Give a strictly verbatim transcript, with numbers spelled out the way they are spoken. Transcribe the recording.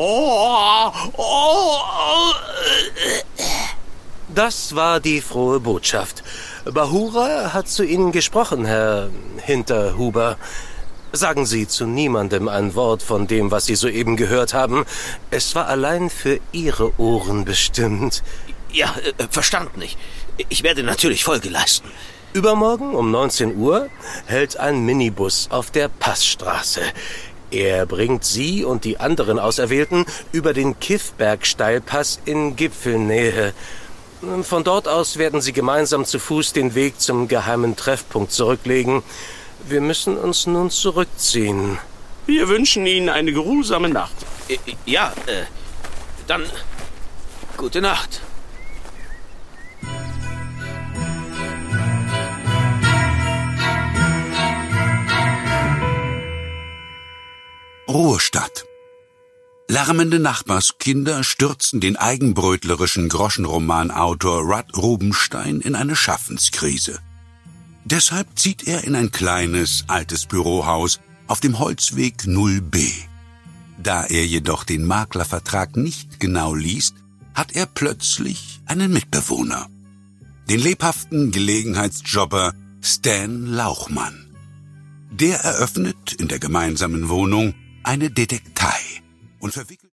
Oh, oh, oh. Das war die frohe Botschaft. Bahura hat zu Ihnen gesprochen, Herr Hinterhuber. Sagen Sie zu niemandem ein Wort von dem, was Sie soeben gehört haben. Es war allein für Ihre Ohren bestimmt. Ja, äh, verstanden. Ich, ich werde natürlich Folge leisten. Übermorgen um neunzehn Uhr hält ein Minibus auf der Passstraße. Er bringt Sie und die anderen Auserwählten über den Kiffberg-Steilpass in Gipfelnähe. Von dort aus werden Sie gemeinsam zu Fuß den Weg zum geheimen Treffpunkt zurücklegen. Wir müssen uns nun zurückziehen. Wir wünschen Ihnen eine geruhsame Nacht. Äh, ja, äh, dann gute Nacht. Ruhestadt. Lärmende Nachbarskinder stürzen den eigenbrötlerischen Groschenromanautor Rudd Rubenstein in eine Schaffenskrise. Deshalb zieht er in ein kleines, altes Bürohaus auf dem Holzweg null b. Da er jedoch den Maklervertrag nicht genau liest, hat er plötzlich einen Mitbewohner. Den lebhaften Gelegenheitsjobber Stan Lauchmann. Der eröffnet in der gemeinsamen Wohnung eine Detektei und verwickelt